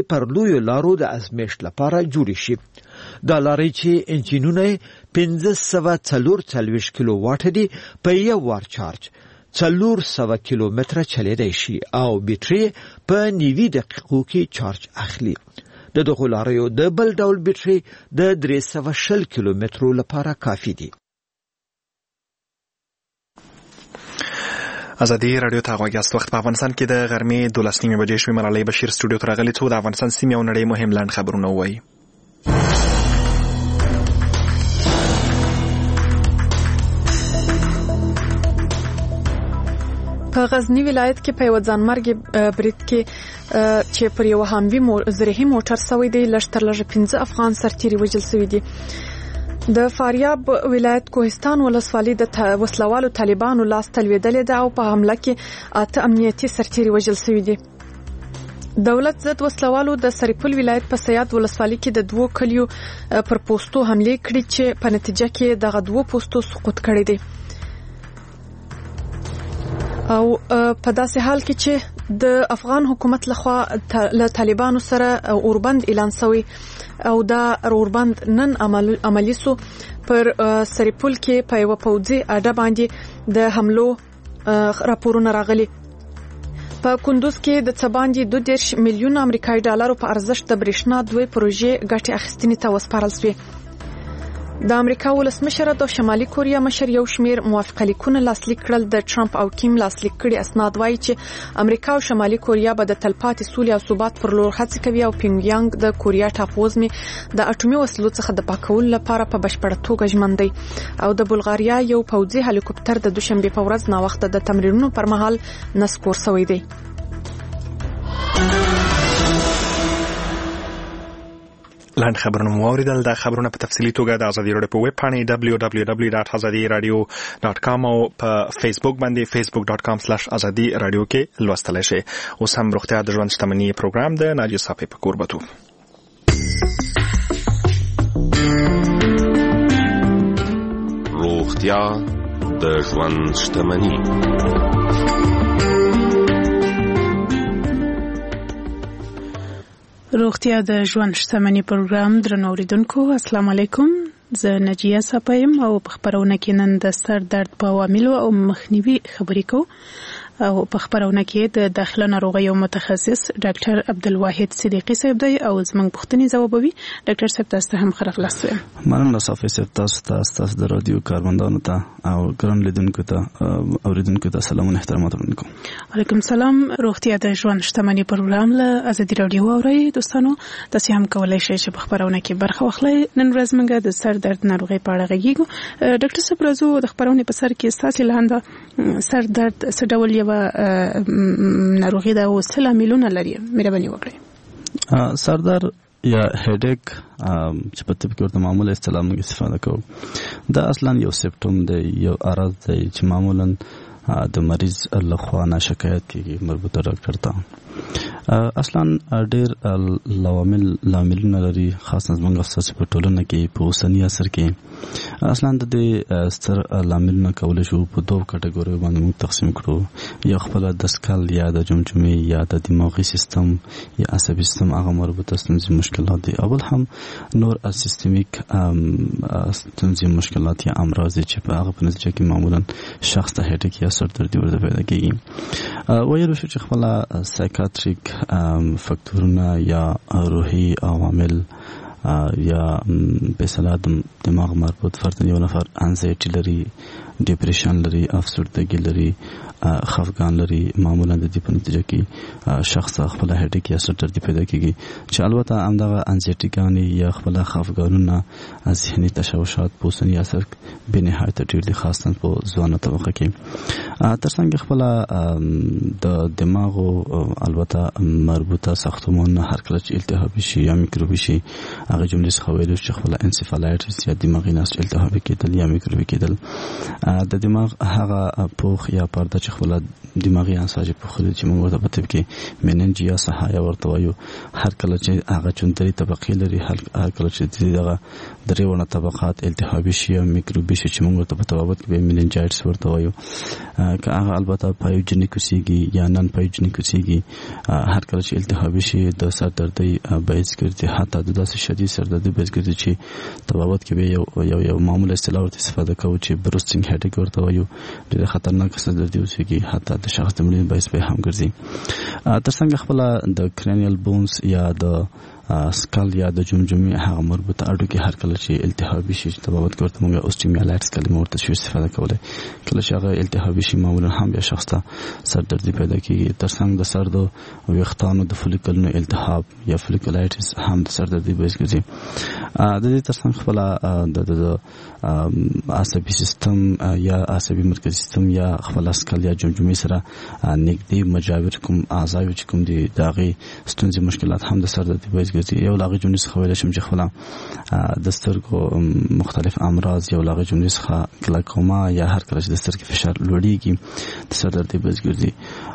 پر لویو لارو د ازمیښت لپاره جوړ شي. دا لارې چې انجینونه 1540 کیلو واټ دي په یو وار چارج 400 کیلومتره چلیدای شي او بیټري په 90 دقیقو کې چارج اخلي. د دغه لاریو د بل ډول بیټري د 320 کیلومترو لپاره کافي دي. ازادي رادیو ته غوږ یاست. وخت په افغانستان کې د غرمې 12:30 بجې شوې. ملالۍ بشیر سټوډیو ته راغلې څو د افغانستان سیمې او نړۍ مهم لاند خبرونه وایي. په غزنی ولایت کې په یو ځانمرګي برید کې چې پر یو هموي زرهي موټر سوي دی لشتر لږ 15 افغان سرتیري وژل شوي دي. د فاریاب ولایت کوهستان ولسوالۍ د وسلوالو طالبانو لاس تلویدلې ده او په حمله کې 8 امنیتي سرتیري وژل شوي دي. دولت ضد وسلوالو د سرپل ولایت په سیاد ولسوالۍ کې د 2 کلیو پر پوسټو حمله کړې چې په نتیجه کې دغه 2 پوسټو سقوط کړي دي. او په داسې حال کې چې د افغان حکومت لخوا له طالبانو سره اوربند اعلان شوی او دا اوربند نن عملی سو پر سرپل کې په یو پوځي اډه باندې د حملو راپورونه راغلي. په کندوز کې د څباندې 2 میلیون امریکایي ډالرو په ارزښت د برېښنا 2 پروژې ګټې اخیستنې ته وسپارل شوې. د امریکا ولسمشر د شمالي کوریا مشر یو شمیر موافقه لیکونه لاسلیک کړل. د ټرمپ او کیم لاسلیک کړي اسناد وایي چې امریکا او شمالي کوریا به د تلپاتې سولې او ثبات پر لور هڅې کوي او پیونګیانګ د کوریا ټاپووزمې د اټومي وسلو څخه د پاکولو لپاره په بشپړه توګه ژمن دی. او د بلغاریا یو پوځي هلیکوپټر د دوشنبه په ورځ ناوخته د تمرینونو پر مهال نسکور شوی دی. لاند خبرونه مو اوریدل. دا خبرونه په تفصیلي توګه د ازادي رادیو په ویب پاڼه www.azadiradio.com او په فیسبوک باندې facebook.com/azadiradio کې لوستلی شئ. اوس هم روغتیا د ژوند شتمنۍ پروګرام د ناجیه صافی په کوربتو. روغتیا د ژوند شتمنۍ. روغتیا د ژوند شتمنۍ پروګرام درنو اوریدونکو السلام علیکم. زه نجیه صاحب او په خبرونه کې نن د سر درد په عواملو او مخنیوي خبرې کوو. او په خبرونه کې د داخله ناروغیو متخصص ډاکټر عبدالواحد صدیقی صاحب دی او زموږ پوښتنې ځوابوي. ډاکټر صاحب تاسو ته هم ښه راغلاست. مننه صافی صاحب. تاسو د رادیو کارمندانو ته او ګران لیدونکو ته اوریدونکو ته سلام او احترامات ورکوم. علیکم سلام. روغتیا د ژوند شتمنۍ پروګرام له ازادي رادیو اورئ. دوستانو تاسو هم کولای شئ چې په خبرونه کې برخه واخلئ. نن ورځ موږ د سر درد ناروغي په اړه غږیږو. ډاکټر صاحب راځو د خبرونه په سر کې تاسو لاندې سر درد څه ډول ناروغي دا او څه لاملونه لري مهرباني وکړئ. سردر یا هډیک چې په طب کې ورته معموله اصطلاح موږ استفاده کوو. دا اصلا یو سیمپټوم دی، یو عرض دی چې معمولا د مریض له خوا نه شکایت کیږي مربوطه ډاکټر ته. اصلا ډېر لاملونه لري، خاصه زموږ اساسي په ټولنه کې په اوسني عصر کې اصلا د دې ستر لاملونه کولای شو په دوه کټګوریو باندې موږ تقسیم کړو. یو خپل د سکل یا د جمجمې یا د دماغي سیستم یا عصبي سیستم هغه مربوطه ستونزې مشکلات دي. اول هم نور سیستمیک ستونزې مشکلات یا امراض چې په هغه په نتیجه کې معمولا شخص ته هډیک یا سر درد ورته پیدا کیږي. ویل شو چې خپل سایکاتریک فکتورونه یا روحي عوامل یا به اصطلاح دماغ مربوط فرد یو نفر انزایټي لري، ډیپریشن لري، افسردګي لري، خفګان لري، معمولا د دې په نتیجه کې شخص خپل هډیک یا سر درد پیدا کیږي چې البته همدغه انزایټیګانې یا خپل خفګانونه ذهني تشوشات په اوسني عصر به نهایت ډېر دي، خاصه په ځوانه طبقه کې. ترڅنګ خپل د دماغ البته مربوطه ساختمانونه هر کله چې التهابي شي یا میکروبي شي هغه جملې څخه ویل چې خپل انسفالایټس یا دماغي نسج التهابي کېدل یا میکروبي کېدل د دماغ هغه پوخ یا پرده چې خپل دماغي انساج په خو چې موږ ورته په طب کې مننجیا سهایا ورته وایو. هر کله چې هغه چونتري طبقه لري، هر کله چې دغه دریونه طبقات التهابي شي او میکروبي شي چې موږ ورته په طبابت کې مننجایټس ورته وایو. که هغه البته پایوجنیک وسیږي یا نن پایوجنیک وسیږي، هر کله چې التهابي شي د سر دردي باعث ګرځي، حتی د داسې شدید سر دردي باعث ګرځي چې طبابت کې یو معمول اصطلاح ورته استفاده کوو چې بروستینګ هډیک ورته وایو. ډېر خطرناک سر دردي وسیږي، حتی د شخص د مړینې باعث به هم ګرځي. ترڅنګ خپل د کرینیل بونز یا د سکل یا د جمجمې هغه مربوطه اډو کې هر کله چې التهابي شي طبابت کې ورته موږ اوسټیمیالایټس کلمه ورته شو استفاده کولای. کله چې هغه التهابي شي معمولا هم بیا شخص ته سر دردي پیدا کیږي. ترڅنګ د سر د ویښتانو د فولیکلونو التهاب یا فولیکولایټس هم د سر دردي باعث ګرځي. د دې ترڅنګ خپل د عصبي سیستم یا عصبي مرکزي سیستم یا خپل سکل یا جمجمې سره نږدې مجاور کوم اعضاء چې کوم دي داغي ستونزې مشکلات هم د سر دردي باعث یو لاغي جملې څخه ویل شم چې خپل د سترګو مختلف امراض یو لاغي جملې څخه کلاکوما یا هر کله چې د سترګې فشار لوړیږي د سر دردي باعث ګرځي.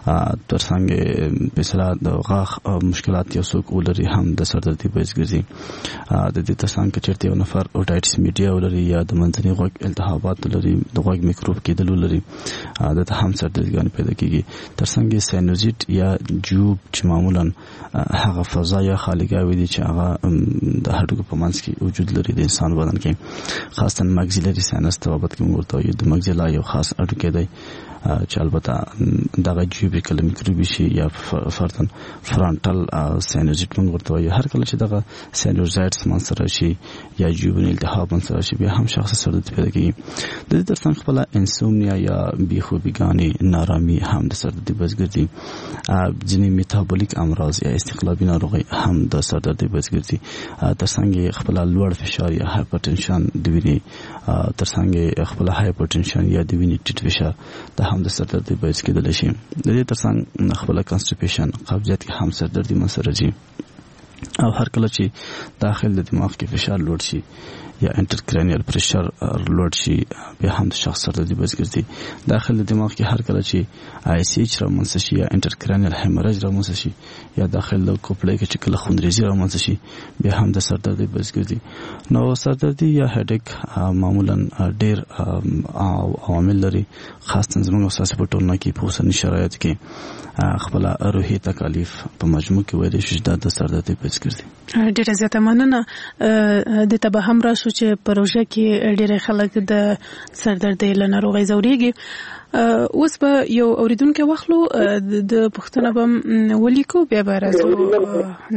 ترڅنګ مثلا د غاښ مشکلات یو څوک ولري هم د سر دردي باعث ګرځي. د دې ترڅنګ چې چیرته یو نفر اوټایټس میډیا ولري یا د منځني غوږ التهابات ولري، د غوږ میکروب کېدل ولري، د هم سر دردي پیدا کیږي. ترڅنګ ساینوزیټ یا جوب چې معمولا هغه فضا یا خالګاوي دي چې هغه د هډوکو په منځ کې وجود لري د انسان بدن کې، خاصه ماکسیلري ساینس ته بابت کې ورته وایي. د ماکسیلا یو خاص هډوکی دی چې البته دغه جیوبیکل میکروبي شي یا فرتن فرانټل ساینوزیټ موږ ورته وایو. هر کله چې دغه ساینوزایټس منځ شي یا جیوبن التهاب منځ شي بیا هم شخص سر درد پیدا کوي. د دې ترڅنګ خپل انسومنیا یا بیخوبیګانی نارامي هم د سر درد باعث ګرځي. ځینې میټابولیک امراض یا استقلابي ناروغي هم د سر درد باعث ګرځي. ترڅنګ خپل لوړ فشار یا هایپرټنشن د وینې، ترڅنګ خپل هایپرټنشن یا د وینې ټیټ فشار د هم د سر درد باعث کېدلی شي. د دې ترڅنګ خپل کانسټیپیشن قبضیت کې هم سر درد منځ راځي. او هر کله چې داخل د دماغ کې فشار لوړ شي یا انټرکرینیل پریشر لوړ شي بیا هم د شخص سر دردي باعث ګرځي. داخل د دماغ کې هر کله چې آی سی ایچ رامنځته شي یا انټرکرینیل هیمریج رامنځته شي یا داخل د کوپړې کې چې کله خونریزي رامنځته شي بیا هم د سر دردي باعث ګرځي. نو سر دردي یا هډیک معمولا ډیر عوامل لري، خاصه زموږ اساسي په ټولنه کې په اوسني شرایط کې خپل روحي تکالیف په مجموع کې ویل شي د سر دردي باعث ګرځي. ډیره زیاته مننه. د تبه هم راشو چې پروژه کې ډیره خلک د سر درد له ناروغۍ ځوريږي. اوس به یو اوریدونکو واخلو د پښتنه بم ولیکو بیا به راځو.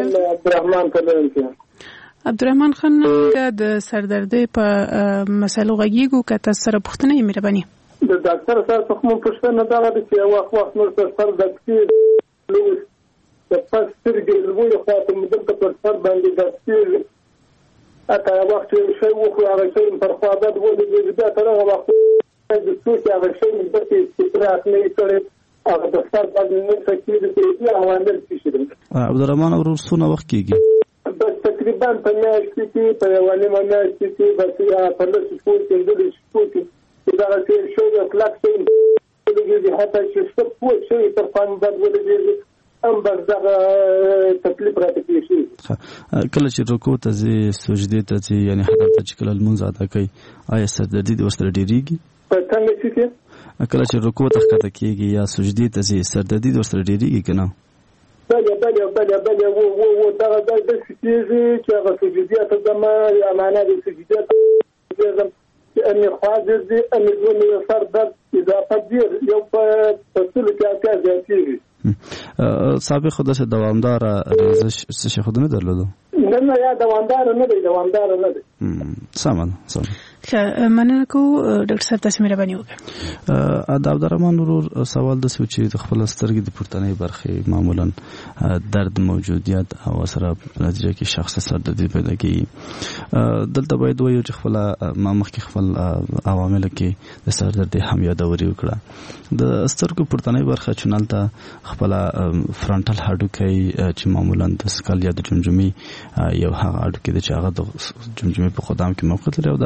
عبدالرحمن خان د سر درد په مسلو غږیږو که تاسو سره پښتنه یې مهرباني. د ډاکټر سره کوم پښتنه دا ده چې وخت نور سر درد کې د پسترګې لوی خاطر مدته پر سر باندې د اته وخت شي وخو هغه شي پر خواده د بیا تر هغه وخت د څوک هغه شي د استراحت نه کړي هغه د سر باندې نه فکر کوي او عمل شي. عبدالرحمن ورور څونه وخت کېږي؟ بس تقریبا په میاشت کې په یو نیمه میاشت کې بس یا په لږ څه کې د شپو کې دا چې شو یو کلاک شي د هغه چې څه پوه شي تر پام بدلېږي هم بردغه تکلیف راته کیږي. کله چې رکوع ته ځي سجدې ته ځي یعنی حضرت چې کله لمونځ ادا کوي آیا سر دردي د ورسره ډیریږي؟ په څنګه چې کله چې رکوع ته ښکته کېږي یا سجدې ته ځي سر دردي د ورسره ډیریږي که نه؟ بله و دغه داسې کېږي چې هغه سجدې ته ځم یا معنا د سجدې ته ځم چې امې خوا ګرځي امې زونې سر درد اضافه ډېر یو په سلو کې اتیا زیاتېږي. سابق خود داسې دوامداره ریزش څه شي خود نه درلودو؟ نه یا دوامداره نه دی. سمه مننه کو ډاکټر صاحب تاسو مهرباني وکړئ. د عبدالرحمن ورور سوال د چې د خپل سترګې د پورتنۍ برخې معمولا درد موجودیت او سره نتیجه کې شخص سر درد پیدا کوي. دلته باید وایو چې خپل مخکې خپل عوامل کې د سر درد هم یادوري وکړه. د سترګو پورتنۍ برخه چونلته خپل فرانټل هډوکی چې معمولا د سکل یا د جمجمې یو هغه هډوکی د چې هغه د جمجمې په قدم کې موقعیت لري او داخل دغه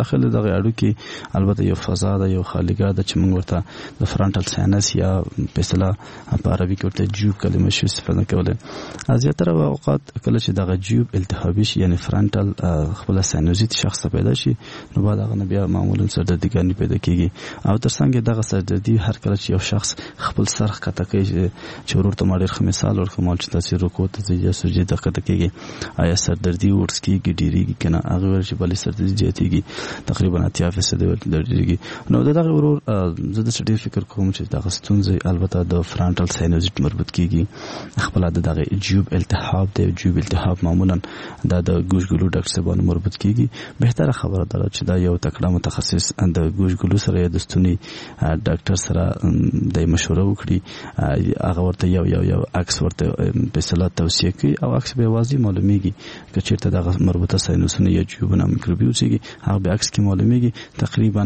دغه اړوکی البته یو فضا ده یو خالیګاه ده چې موږ ورته د فرانټل ساینس یا په اصطلاح په عربي کې ورته جیوب کلمه شو استفاده کوله. زیاتره اوقات کله چې دغه جیوب التهابي شي یعنی فرانټل خپل ساینوزیت شخص ته پیدا شي نو بعد هغه بیا معمولا سردردګانی پیدا کیږي او ترڅنګ دغه سردردي هر کله چې یو شخص خپل سر ښکته کوي چې ورته ما ډېر ښه مثال ورکوم چې تاسو رکوع ته ځئ یا سجدې ته ښکته کیږي آیا سردردي ورس کیږي ډیریږي کنه هغه ورشي بلې سردردي زیاتیږي تقریبا 80% ډیریږي. نو دغه ورور زه د ډېر فکر کوم چې دغه ستونزې البته د فرانټل ساینوزیت مربوط کیږي خپل دغه جیوب التهاب دی. جیوب التهاب معمولا د ګوشګلو ډاکټر صاحب مربوط کیږي. بهتره خبره ده چې دا یو تکړه متخصص د ګوشګلو سره یا د ستوني ډاکټر سره د مشوره وکړي هغه ورته یو عکس ورته په اصطلاح توصیه کوي او عکس به واضح معلومیږي چې چیرته دغه مربوطه ساینوسونه یا جیوبونه میکروبیوسي هغه به عکس کې معلومیږي تقریبا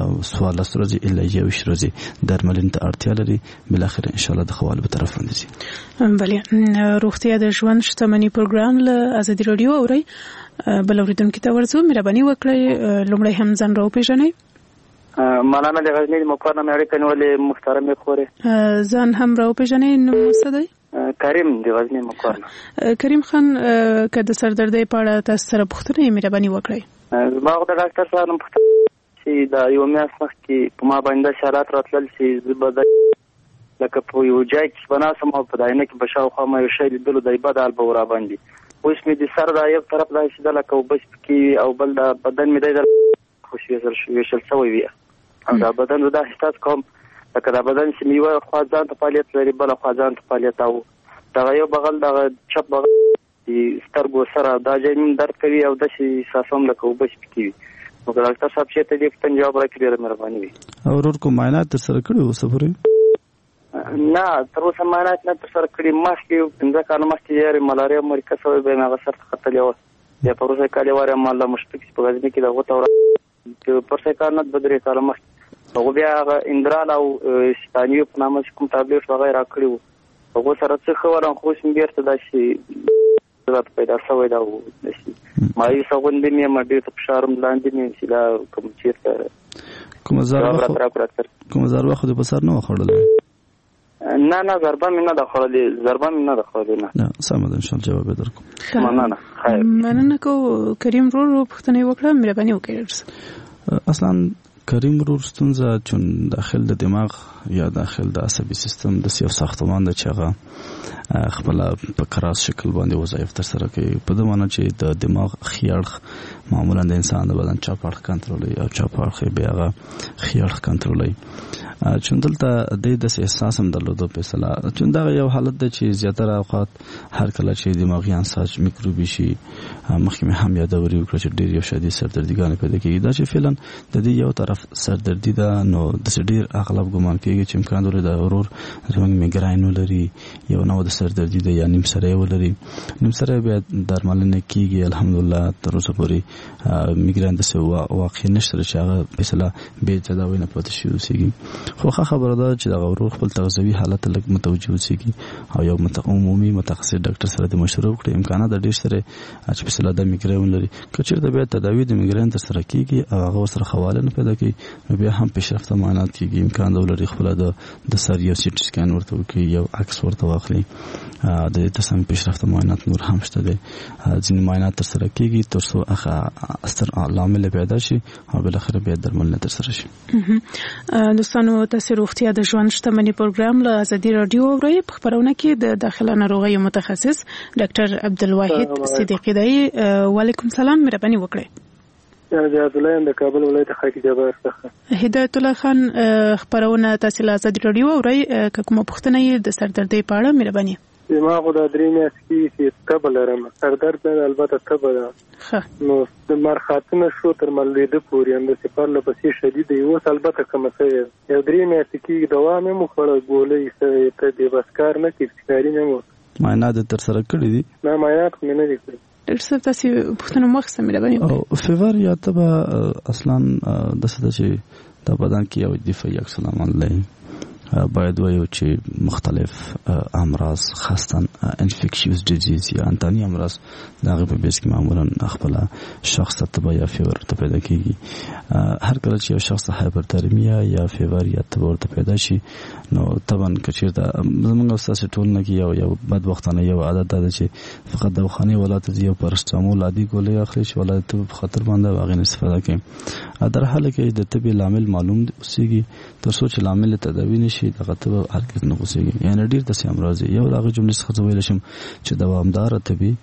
14 ورځې الا 21 ورځې درملنې ته اړتیا لري. بل اخر ان شاء الله د خوال به طرف باندې شي. بله روغتیا د ژوند شتمنۍ پروګرام له ازادي رادیو اوري بل اوریدونکو ته ورځو مهرباني وکړئ لومړی هم ځان راوپېژنئ. مولانا د غزنی مقرنه مې اړیکه نیولې محترم خورې ځان هم راوپېژنئ. نوم څه دی؟ کریم د غزنی مقرنه. کریم خان که د سردردۍ په اړه تاسو سره پوښتنه یې مهرباني وکړئ. ما د ډاکټر صاحب نه پوښتنه چې دا یو میاشت مخکې په ما باندې شرایط راتلل چې زه به لکه په یو ځای کې بناسم او په داینه کې به شاوخوا ما یو شی لیدلو دی بد حال به ورا باندې اوس مې د سر دا یو طرف دا چې د لکه وبس کې او بل دا بدن مې دی خوشې ویشل شوی وي او دا بدن دا احساس کوم لکه دا بدن چې میوه خوا ځان ته فعالیت لري بل خوا ځان ته فعالیت او دا یو بغل دا چپ بغل سترګو سره دا ځای درد کوي او د شي احساسوم لکه وبس کې نو ډاکټر صاحب چې ته دې څنګه جواب راکړي ډېر مهرباني وي. او ورور کو معاینات تر سره کړو سفرې؟ نه تر اوسه معاینات نه تر سره کړي. مخکې 15 کال مخکې یې ملاریا مرکز سره به هغه سره خطلې و یا پروسه کالي واره مالا مشتک په غزنی کې دا غوته چې پرسه کال نه بدري کال مخکې هغه بیا هغه اندرال او ستانیو په نامه کوم ټابلیټ وغیرہ کړیو هغه سره څه خبره خو سم بیرته دا شي زړه پیدا شوی دا و ما یې څنګه دې مې مډې ته فشارم لاندې مې چې دا کوم چیرته کوم زار خو د بسر نه خړل نه ضربه مې نه دخلې نه سم ده ان شاء الله جواب درکوم. مننه خیر مننه کو کریم رو پښتنه وکړه مهرباني وکړئ. اصلا کریم رور ستونزه چون داخل د دماغ یا داخل د عصبي سیستم د سیاف ساختمان د چغه خپل په کراس شکل باندې وظایف تر سره کوي په دې معنی چې د دماغ خیاړ معمولا د انسان د بدن چاپاړ کنټرولوي او چاپاړ به هغه خیاړ کنټرولوي چون دلته د احساس هم درلوده په اصطلاح چون دا یو حالت ده چې زیاتره اوقات هر کله چې دماغي انساج میکروبي شي مخکې هم یادوري وکړه چې ډېر یو شدید سردردګان پیدا کیږي دا چې فعلا د دې یو طرف سردردي ده نو د ډېر اغلب ګمان کیږي چې امکان لري دا ورور زموږ میګراین ولري یو نو د سردردي ده یا نیم سره ولري نیم سره بیا درملنه کیږي الحمدلله تر اوسه پورې میګراین د څه واقع نشته چې هغه په اصطلاح به تداوی نه پاتې شي اوسېږي. خو خبره ده چې دا ورور خپل تغذوي حالت لږ متوجه اوسېږي او یو عمومي متخصص ډاکټر سره د مشوره وکړي امکانات د ډېر سره چې په اصطلاح د میګراین لري کچیر د بیا تداوی د میګراین تر سره کیږي او هغه سره حواله نه پیدا کوي نو بیا هم پیشرفته معاینات کیږي امکان لري خپل د سر یو سي ټي سکان ورته کوي یو عکس ورته واخلي د دې تسم پیشرفته معاینات نور هم شته دي ځینې معاینات تر سره کیږي تر څو هغه اثر عامل پیدا شي او بل اخر بیا درملنه تر سره شي. دوستانو تاسو روغتیا د ژوند شتمنۍ پروګرام له ازادي رادیو اورئ په خبرونه کې د داخله ناروغیو متخصص ډاکټر عبدالواحد صدیقی دی. وعلیکم سلام مهرباني وکړئ. هدایت الله د کابل ولایت خاکی جبار څخه. هدایت الله خان خبرونه تاسو له ازادي رادیو اورئ کومه پوښتنه د سردردۍ په اړه مهرباني. ما خو د درې میاشتې چې تبه لرم سردرد البته تبه ده نو د مرخاتونه شو تر ملیده پورې هم د سپار لپسې شدید دی اوس البته کومه څه یو درې میاشتې کې دوا مې مو خوړه ګولۍ ته د بسکار نه کې ښکاري نه مو معاینات تر سره کړي دي؟ نه معاینات مې نه دي کړي. ډاکټر صاحب تاسو پوښتنه مخکې مهرباني او فیور یا تبه اصلا د څه چې د بدن کې یو دفاعي عکس العمل لري باید وایو چې مختلف امراض خاصتا انفیکشیوس ډیزیز یا انتانی امراض دغه په بیس کې معمولا خپل شخص ته یا فیور ته پیدا کیږي. هر کله چې یو شخص هایپرترمیا یا فیور یا تبور ته پیدا شي نو طبعا کچیر دا زمونږ استاد ټول نه کې یو بدبختانه یو عادت ده چې فقط دواخانه ولادت یو پرستامول عادي ګولې اخلي چې ولادت په خطر باندې واغې استفاده کوي. در حال کې د طبي لامل معلوم اوسېږي تر څو چې لامل تداوی نشي دغه ته هرګز نه اوسېږي. یعنی ډیر د سیم راځي یو هغه جملې څخه ویل شم چې دوامدار طبي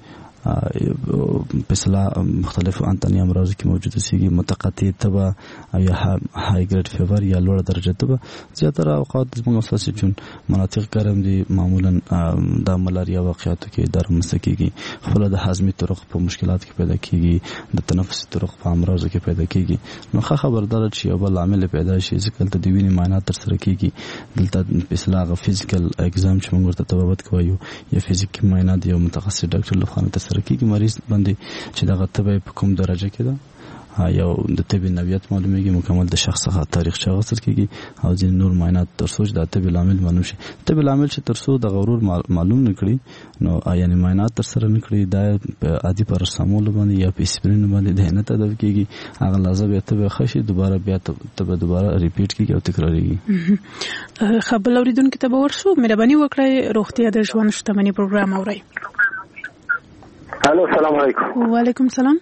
پسلا مختلف انتانی امراض کې موجود سيږي متقطع تبه یا هاي ګریډ فیور یا لوړ درجه تبه زیاتره اوقات موږ اساسي چون مناطق ګرم دي معمولا د ملاریا واقعاتو کې درمسته کیږي خپل د هضمي طرق په مشکلات کې پیدا کیږي د تنفسي طرق په امراض کې پیدا کیږي. نو خبردار چې یو بل عامل پیدا شي ځکه د وینې معاینات تر سره کیږي دلته پسلا غو فزیکل اگزام چې موږ ته تبوت کوو یا فزیکي معاینات یو متخصص ډاکټر لخوا سرکیږي مریض باندې چې دغه تبه په کوم درجه کې ده یو د طبي نوعیت معلومیږي مکمل د شخص څخه تاریخ شغل کیږي او ځین نور معاینات تر څو د طبي لامل معلوم شي. طبي لامل چې تر څو د غرور معلوم نکړي نو یعنی معاینات تر سره نکړي د عادي پاراسټامول باندې یا پیسپرین باندې د نه تداوی کیږي هغه لازم به ته خشي دوباره ریپیټ کیږي او تکراریږي. خبر اوریدونکو ته ورسو مهرباني وکړئ روغتیا د ژوند شتمنۍ پروګرام اورئ. الو السلام علیکم. وعلیکم السلام.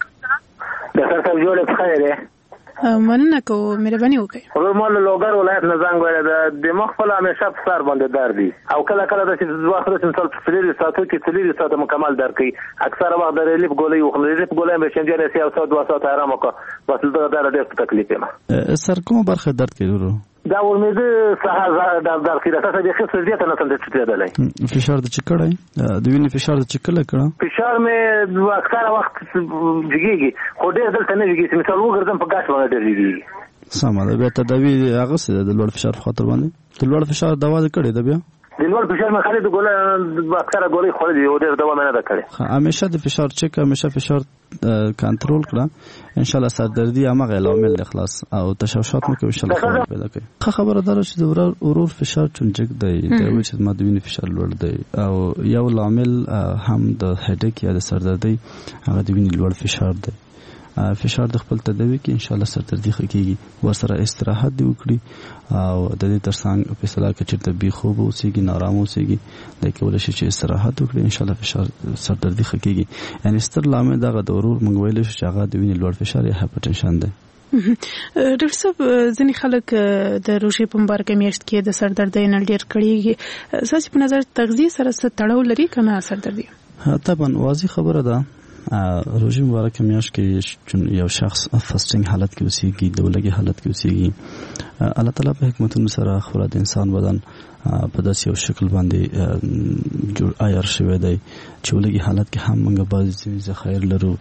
ډاکټر صاحب جوړ بخیر دی. مننه کوم مهرباني وکړئ. ورور مال لوګر ولایت نه زنګ وره د مخ په همیشه په سر باندې درد دي او کله کله د واخره چې مثال په لري ساتو کې تللی ساته مکمل درد کوي اکثر وخت د ریلیف ګولې او ریلیف ګولې به څنګه رسي او ساعت 2 ساعت آرام وکړه بس دا ډېر تکلیف ما سر کوم برخه درد کوي ورو دا ورمېده سهار در کې راځه د خپل زیات نه څنګه چتېدلای فشار د چکړای د وینې فشار د چکله کړه فشار مې اکثر وخت جګیږي خو ډېر دلته نه جګیږي مثال وګرځم په ګاش باندې ډېر جګیږي. سمه ده بیا تداوی هغه څه د لوړ فشار خاطر باندې د لوړ فشار دوا کړې ده بیا د لوړ فشار مې خالي د ګولې اکثر ګولې خوري او ډېر دوا مې نه کړې. همیشه د فشار چک همیشه فشار کنټرول کړه ان شاء الله سر دردی هغه عوامل اخلاص او تشوشات مې کوي ان شاء الله پیدا کوي. خبره دار چې د ورور فشار چونجک دی د وجه مادوینه فشار لوړ دی او یو عامل هم د هډیک یا د سر دردی هغه د وینې لوړ فشار دی. فشار د خپل تداوی کې ان شاء الله سر دردی خکېږي ورسره استراحت دی وکړي او د دې ترڅنګ په صلاح کې چې د بي خوب اوسېږي نارام اوسېږي د کول شي چې استراحت وکړي ان شاء الله فشار سر دردی خکېږي. یعنی ستر لامل دغه د ورور منګویل شي چې هغه د وینې لوړ فشار یا هایپرټنشن دی. ډاکټر صاحب ځینې خلک د روژې په مبارکه میاشت کې د سر درد نه ډېر کړيږي اساس په نظر تغذیه سره څه تړاو لري کنه سر دردي؟ طبعا واضح خبره ده روژې مبارکه میاشت کې یو شخص فاستینګ حالت کې اوسېږي د ولګي حالت کې اوسېږي الله تعالی په حکمتونو سره خپل د انسان بدن په داسې یو شکل باندې جوړ عیار شوی دی چې ولګي حالت کې هم موږ بعضې ذخایر لرو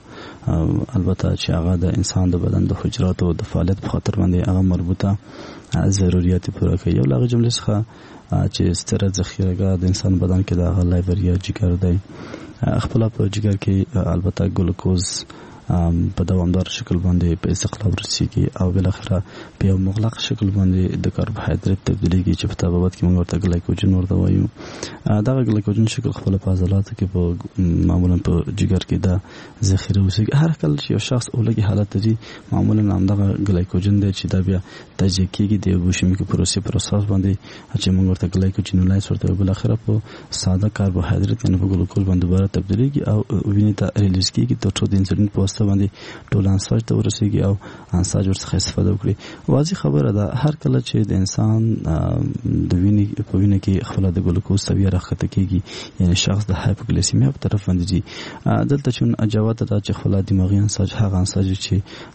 البته چې هغه د انسان د بدن د حجراتو د فعالیت په خاطر باندې هغه مربوطه ضرورت پوره کوي. یو لاغه جملې څخه چې ستره ذخیره د انسان بدن کې د هغه لایور یا جګر دی خپل په جګر کې البته ګلوکوز په دوامدار شکل باندې په استقلاب رسیږي او بل اخره په یو مغلق شکل باندې د کاربوهایډریټ تبدیلېږي چې په تبابت کې موږ ورته ګلایکوجن ورته وایو. دا ګلایکوجن شکل خپل په عضلاتو کې په معمولا په جګر کې دا ذخیره وسیږي. هر کله چې یو شخص اولګي حالت دی معمولا همدغه ګلایکوجن دی چې دا بیا تجزیه کېږي د بوشمیک پروسس باندې چې موږ ورته ګلایکوجن ولایس ورته بل اخره په ساده کاربوهایډریټ یعنی په ګلوکوز باندې دوباره تبدیلېږي او وینې ته ریلیز کېږي تر څو د انسولین په باندې ټول انساج ته ورسیږي او انساج ورڅخه استفاده وکړي. واضح خبره ده هر کله چې د انسان د وینې په وینه کې خپل د ګلوکوز سویه راخته کېږي یعنی شخص د هایپوګلیسیمیا په طرف باندې ځي دلته چون اجازه ده چې خپل دماغي انساج هغه انساج چې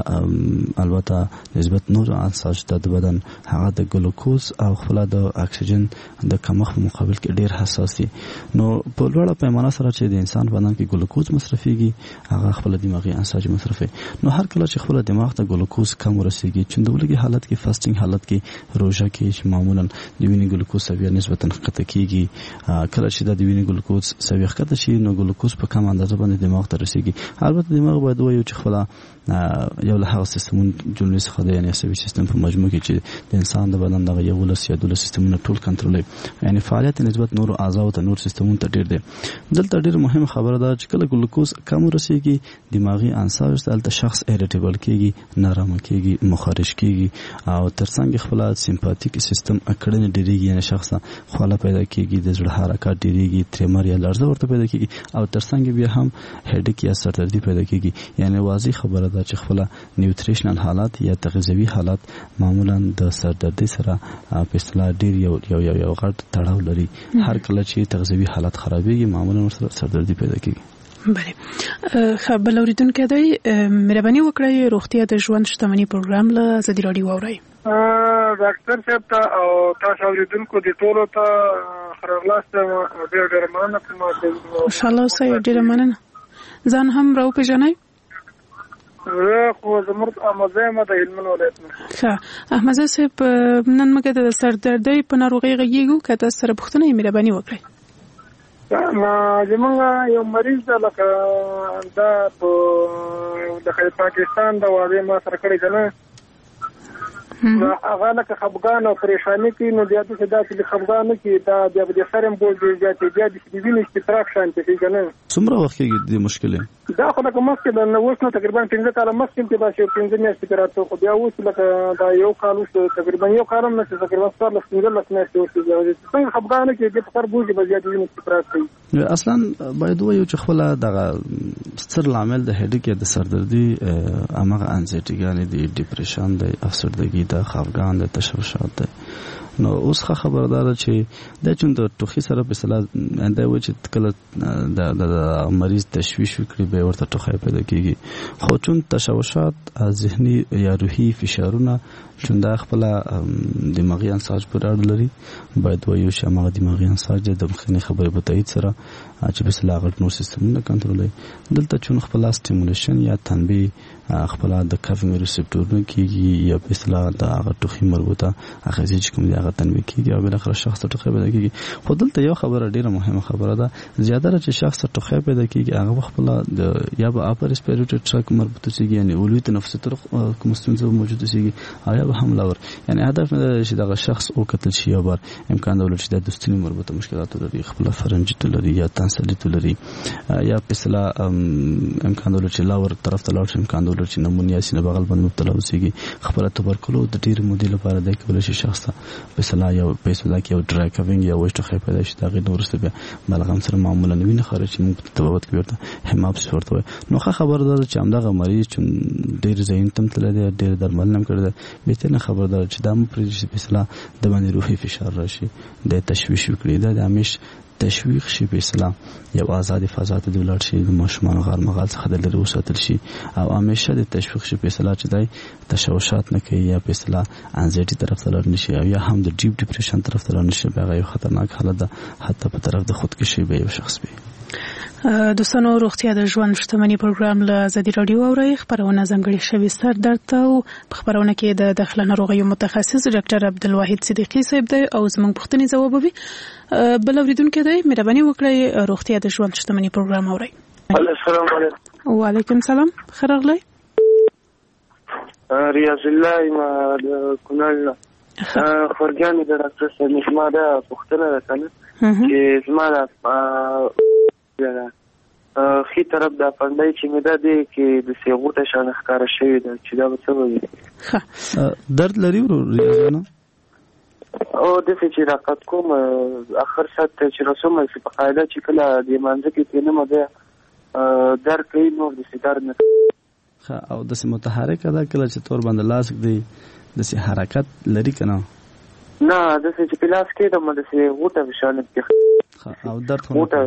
هغه البته نسبت نور انساج ته د بدن هغه د ګلوکوز او خپل د اکسیجن د کمښت په مقابل کې ډیر حساس دي. نو په لوړه پیمانه سره چې د انسان بدن کې ګلوکوز مصرفيږي هغه خپل دماغي انساج مصرفي نو هر کله چې خپل دماغ ته ګلوکوز کم ورسیږي چې د ولګي حالت کې فاستینګ حالت کې روزه کې چې معمولا د وینې ګلوکوز سویه نسبتا ښکته کیږي کله چې د وینې ګلوکوز سویه ښکته شي نو ګلوکوز په کم اندازه باندې دماغ ته رسیږي البته دماغ باید وایو چې خپل یو له هغه سیستمونو جملې څخه دی یعنی عصبي سیستم په مجموع کې چې د انسان د بدن دغه یو له سیادو سیستمونو ټول کنټرولوي یعنی فعالیت نسبت نور اعضاء ته نور سیستمونو ته ډیر دی دلته ډیر مهم خبره ده چې کله ګلوکوز کم ورسیږي دماغي انساج دلته شخص ایریټیبل کیږي نارامه کیږي مخارج کیږي او ترڅنګ خپل سمپاتیک سیستم اکړنه ډیریږي یعنی شخص خواله پیدا کیږي د زړه حرکت ډیریږي تریمر یا لړزه ورته پیدا کیږي او ترڅنګ بیا هم هډیک یا سردردي پیدا کیږي یعنی واضح خبره ده چې خپل نیوتریشنل حالات یا تغذیوي حالات معمولا د سردردي سره په اصطلاح ډیر یو غټ تړاو لري هر کله چې تغذیوي حالت خرابېږي معمولا ورسره سردردي پیدا کیږي بله خبر اوریدونکو دی مهرباني وکړئ روغتیا د ژوند شتمنۍ پروګرام له ازادي راډیو واورئ ډاکټر صاحب ته او تاسو اوریدونکو د ټولو ته خرغلاست ډېر مننه کوم ان شاء الله سې ډېر مننه ځان هم راو پیژنئ خو زموږ امازه ما د علم ولایت نه ښه احمد صاحب نن موږ د سردردۍ په ناروغۍ غږیږو که تاسو سره پوښتنه یې مهرباني وکړئ زمونږ یو مریض ده لکه دا په پاکستان د واده ما سره کړی ده نه هغه لکه خفګان او پریشاني کوي نو بیا داسې دا چې د خفګانو کې دا بیا به د سر هم بوج زیاتې بیا د وینې اشتراک شانتې کېږي که نه څومره وخت کېږي د مشکل دا خو لکه مخکې د اوس نه تقریبا 15 کاله مخکې چې داسې 15 میاشتې کې راته خو بیا اوس لکه دا یو کال اوس تقریبا یو کال هم نه چې تقریبا 15 میاشتې اوس څنګه خفګانو کې د سر بوج به زیاتې وینې اشتراک کوي اصلا باید وایو چې خپل دغه ستر لامل د هډیک یا د سردردي امغه انزایټي یعنی د ډیپریشن د افسردګي د خفګان د تشویشات ده نو اوس خبردار چې د چون د ټوخي سره په اصطلاح دا و چې کله د مریض تشویش وکړي به ورته ټوخی پیدا کیږي خو چون تشوشات ذهني یا روحي فشارونه چون دا خپل دماغي انساج پر اړه لري باید وایو چې هغه دماغي انساج د مخکنی خبرې په تایید سره چې په اصطلاح غټ نور سیستمونه کنټرولوي دلته چون خپل سټیمولیشن یا تنبیه خپل د کافینګ ریسپټورونه کیږي یا په اصطلاح د هغه ټوخي مربوطه اخیزي چې کوم دی هغه تنبیه کیږي او بل اخر شخص ته ټوخی پیدا کیږي خو دلته یو خبره ډیره مهمه خبره ده زیاتره چې شخص ته ټوخی پیدا کیږي هغه خپل د یا به اپر ریسپیریټری ټریک مربوطه سیږي یعنی اولوی تنفسي طرق کوم ستونزه موجوده سیږي او یا به هم لور یعنی هدف نه چې دا شخص او کتل شي یا بار امکان درلود چې د دوستنی مربوطه مشکلات لري خپل فرنجیت لري یا تنسلیت لري یا په اصطلاح امکان درلود چې لاور طرف ته لاړ شي امکان درلود چې نمونیا سینه بغل باندې مبتلا وسیږي خپل تبرکلوز د ډیر مودې لپاره د کولای شي شخص ته په اصطلاح یو پیسو دا کې یو ډرایکوینګ یا وښته خې پیدا شي دا غي نورسته بیا بلغم سره معمولا وینه خارج موږ په تبوت کې ورته هماپس ورته نو خبر ده چې همدغه مریض چې ډیر زین تم تل دی ډیر درمل نم کړی به ته خبردار چې دا مو پرې په اصطلاح د باندې روحي فشار راشي د تشویش وکړي دا د همیش تشویق شي په اصطلاح یو آزاد فضا ته د ولر شي د ماشومان غیر مغال څخه د لري وساتل شي او همیشه د تشویق شي په اصطلاح چې دای تشوشات نه کوي یا په اصطلاح انزایټي طرف ته لر نشي او یا هم د ډیپ ډیپریشن طرف ته لر نشي هغه یو خطرناک حالت ده حتی په طرف د خودکشي به یو شخص وي دوستانو روغتیا د ژوند شتمنۍ پروګرام له ازادي راډیو اوري خبرونه ځانګړي شوی سر درته او خبرونه کې د داخله ناروغیو متخصص ډاکټر عبدالواحد صدیقی صاحب دی او زموږ پوښتنې ځوابوي بل اوریدونکو دی مهرباني وکړئ روغتیا د ژوند شتمنۍ پروګرام اوري السلام علیکم وعلیکم السلام خیرغلی ریاض الله ما کونال خورګان د ډاکټر صاحب نشما دا پوښتنه راکنه چې زما خي طرف د پندای چې مې دا دی کې د سیغو ته شان ښکارا شوی دا چې دا څه وي درد لري ریاضانه او د چې راقت کوم اخر سات چې رسوم چې په قاعده چې کله د منځ کې تنه مده در کوي نو د سیدار نه او د متحرک دا کله چې تور باندې لاس دی د سي حرکت لري کنه نه د چې پلاس کې د مده سي غوټه شان کې او درد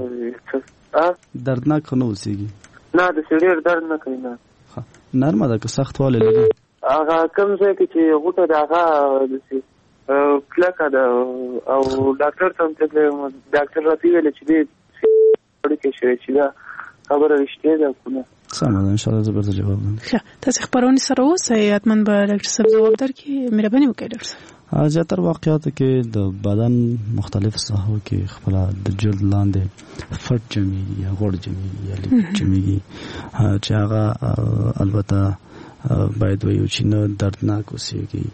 دردناک نه وسیږي نه د سړي درد نه کوي نه نرمه ده که سخت واله لري هغه کوم ځای کې چې غوټه دغه د کلکه ده او ډاکټر ته ډاکټر راته ویل چې دې کې شوی چې دا خبره رښتیا ده کنه سمه ان شاء الله زبر جواب ښه تاسو خبرونه سره اوسئ اتمن به ډاکټر صاحب جواب درکړي مهرباني وکړئ ډاکټر صاحب زیاتره واقعیاتو کې د بدن مختلف ساحو کې خپل د جلد لاندې فټ جمعي یا غوړ جمعي یا لیپټ جمعي چې هغه البته باید ویو چې نه دردناک اوسېږي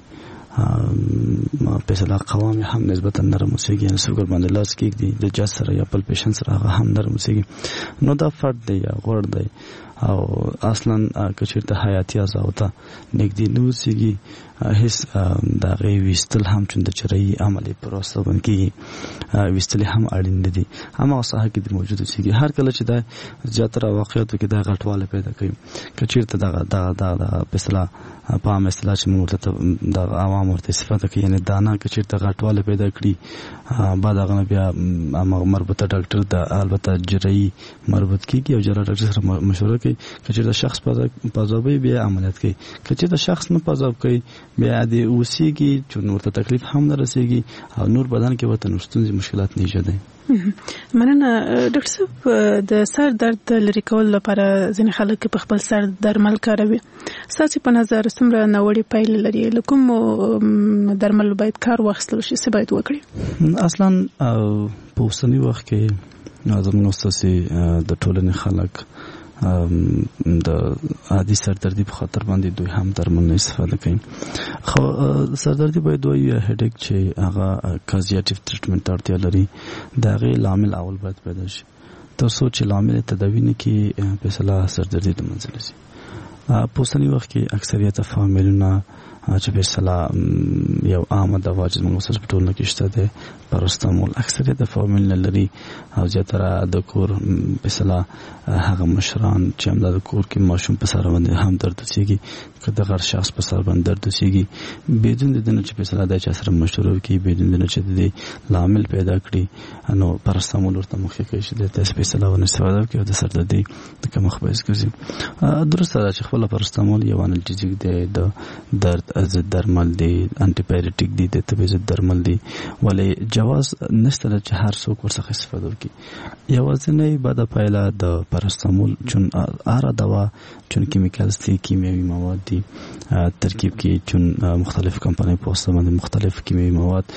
په اصطلاح قوام هم نسبتا نرم اوسېږي یعنې سوګر باندې لاس کېږدي د جاز سره یا پلپیشن سره هغه هم نرم اوسېږي نو دا فټ دی یا غوړ دی او اصلا که چېرته حیاتي اعضاو ته نږدې نه اوسېږي هیڅ د هغې ویستل هم چون د چرایي عملي پروسه بند کېږي ویستل هم اړین نه دي هماغه ساحه کې د موجود اوسېږي هر کله چې دا زیاتره واقعیاتو کې دا غټوالی پیدا کوي که چېرته دغه په اصطلاح په عامه اصطلاح چې موږ ورته د عوام ورته استفاده کوي یعنې دانه که چېرته غټوالی پیدا کړي بعد هغه نه بیا هماغه مربوطه ډاکټر د البته جرایي مربوط کېږي او جراح ډاکټر سره مشوره کوي که چېرته شخص پازابوي بیا عملیات کوي که چېرته شخص نه پازاب کوي بیا د اوسېږي چې ورته تکلیف هم نه رسېږي او نور بدن کې ورته نور ستونزې مشکلات نه ایجادوي مننه ډاکټر صاحب د سر درد لرې کولو لپاره ځینې خلک په خپل سر درمل کاروي ستاسې په نظر څومره ناوړې پایلې لري له کومو درملو باید کار واخیستل شي څه باید وکړي اصلا په اوسني وخت کې زموږ ستاسې د ټولنې خلک د عادي سردردي په خاطر باندې دوی هم درمل استفاده کوي خو سردردي باید دوی هډیک چې هغه کازیاتیو ټریټمنټ ته اړتیا لري د هغې لامل اول باید پیدا شي تر څو چې لامل تداوي نه کړي په اصطلاح سردردي د منځه نه ځي په اوسني وخت کې اکثریت فامیلونه چې په اصطلاح یو عامه دوا چې موږ سره په ټولنه کې شته دی پاراسټامول اکثریت فامیل نه لري او زیاتره د کور په اصطلاح هغه مشران چې هم د کور کې ماشوم په سر باندې هم درد اوسېږي که د غټ شخص په سر باندې درد اوسېږي بدون د دې نه چې په اصطلاح د چا سره مشوره وکړي بدون د نه چې د دې لامل پیدا کړي نو پاراسټامول ورته مخکې کوي چې د تاسو په اصطلاح ونه استفاده وکړي او د سردردي د کمښت باعث ګرځي درسته ده چې خپله پاراسټامول یو انالجیزیک دی د درد ضد درمل دی انټي پایریټیک دی د تبې ضد درمل دی ولې جواز نشته چې هر څوک ورڅخه استفاده وکړي یوازینۍ بده پایله د پاراسټامول چون هره دوا چون کیمیکلز دي کیمیاوي مواد دي ترکیب کې چون مختلف کمپنۍ په واسطه باندې مختلف کیمیاوي مواد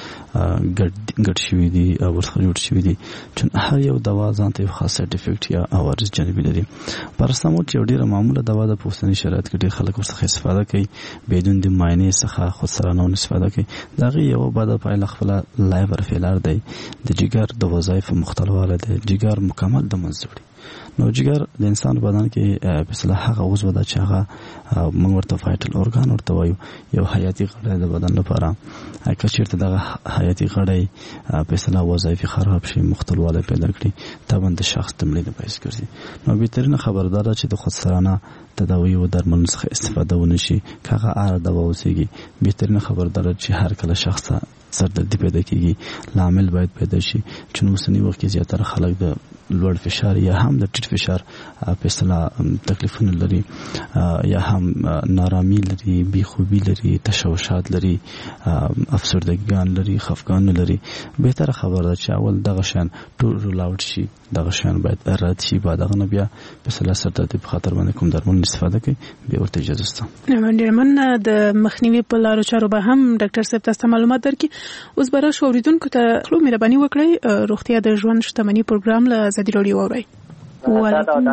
ګډ شوي دي او ورڅخه جوړ شوي دي چون هر یو دوا ځان ته یو خاص سایډ افیکټ یا عوارض جانبي لري پاراسټامول چې یو ډېره معموله دوا ده په اوسني شرایط کې ډېر خلک ورڅخه استفاده کوي بدون د معاینې څخه خودسرانه استفاده کوي د هغې یوه بده پایله خپله لایور فیلر دی د جګر د وظایفو مختلوالی دی جګر مکمل د منځه وړي نو جګر د انسان بدن کې په اصطلاح هغه عضو ده چې هغه موږ ورته وایټل ارګان ورته وایو یو حیاتي غړی د بدن لپاره که چېرته دغه حیاتي غړی په اصطلاح وظایفې خراب شي مختلوالی پیدا کړي طبعا د شخص د مړینې باعث ګرځي نو بهترینه خبردار ده چې د خودسرانه تداوی او درملو څخه استفاده ونه شي که هغه هره دوا اوسېږي بهترینه خبردار ده چې هر کله شخص ته سردردي پیدا کېږي لامل باید پیدا شي چې اوسني وخت کې زیاتره خلک د لوړ فشار یا هم د ټیټ فشار په اصطلاح تکلیفونه لري یا هم نارامي لري بېخوبي لري تشوشات لري افسردګان لري خفګان لري بهتره خبره ده چې اول دغه شیان ټول رول آوټ شي دغه شیان باید رد شي بعد هغه نه بیا په اصطلاح سردردي په خاطر باندې کوم درمل استفاده کوي بیا ورته اجازه شته ډېر مننه د مخنیوي په لارو چارو به هم ډاکټر صاحب تاسو معلومات درکړي اوس به راشو اورېدونکو ته خلو مهرباني وکړئ روغتیا د ژوند شتمني پروګرام له ازادي راډیو واورئ وعلیکم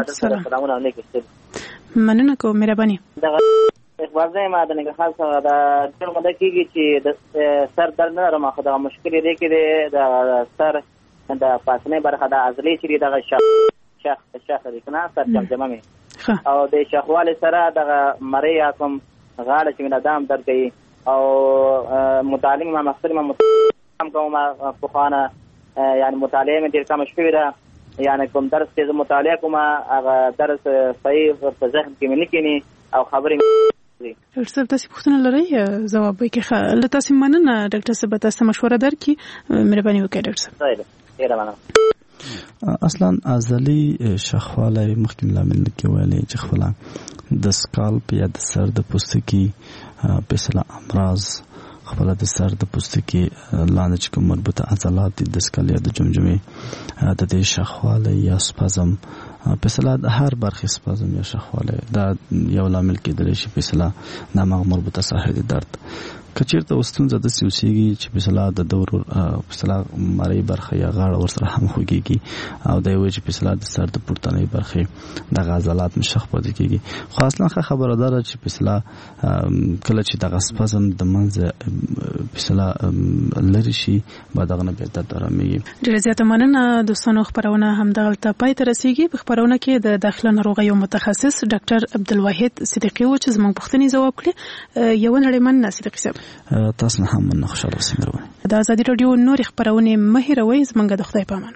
السلام مننه کوم مهرباني اخبار ما د نګهال څخه د ډېر مده کېږي چې د سر درد نه لرم خو دغه مشکل دی کې د سر د پاسنۍ برخه د عضلې چې دغه شاخ دی که نه سر جمجمه مې او د شاخوالي سره دغه مرۍ یا کوم غاړه چې مې دام درد کوي او مطالعه ما مخکې ما کوم پخوانه یعنی مطالعه مې ډېر کمه شوې ده یعنی کوم درس چې زه مطالعه کوم هغه درس صحیح په ذهن کې مې نه کښېني او خبرې ډاکټر صاحب تاسو پوښتنه لرئ ځواب وکړئ له تاسو مننه ډاکټر صاحب تاسو مشوره درکړي مهرباني وکړئ ډاکټر صاحب ډېره مننه اصلا عضلي شاخوالی مخکې لامل نه کې ویلې چې خپله د سکالپ یا د سر د پوستکي په اصطلاح امراض خپل د سر د پوستکي لاندې چې کوم مربوطه عضلات دي د سکل یا د جمجمې د دې شاخوالی یا سپازم په اصطلاح د هر برخې سپازم یا شخواله دا یو لامل کېدلی شي په اصطلاح د مغز مربوطه ساحې درد کچیرته وستونزه د سیوسیږي چې په اصطلاح د دور په اصطلاح مری برخه یا غاړه ورسره هم خوږيږي او د یو چې په اصطلاح د سر د پورتنۍ برخه د غزلات مشخ پاتې کیږي خو اصلا خبره ده چې په اصطلاح کله چې د غسپازم د منځ په اصطلاح لری شي بعدغه به د درامي ډیره زیاته مننه دوستانو خبرونه هم دغلته پای ته رسیدي په خبرونه کې د داخله ناروغیو متخصص ډاکټر عبدالواحد صدیقي و چې زموږ پوښتنې جواب کړي یو نړیمن صدیقي صاحب تاسو هم من خوشاله اوسئ مروه د ازادي رادیو نور خبرونه مهیروي زمونږ د خدای پامان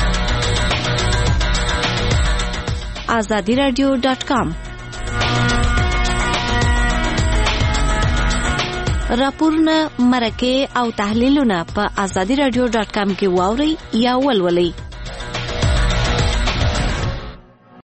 azadiradio.com راپورونه مرکه او تحلیلونه په azadiradio.com کې واوري یا ولولئ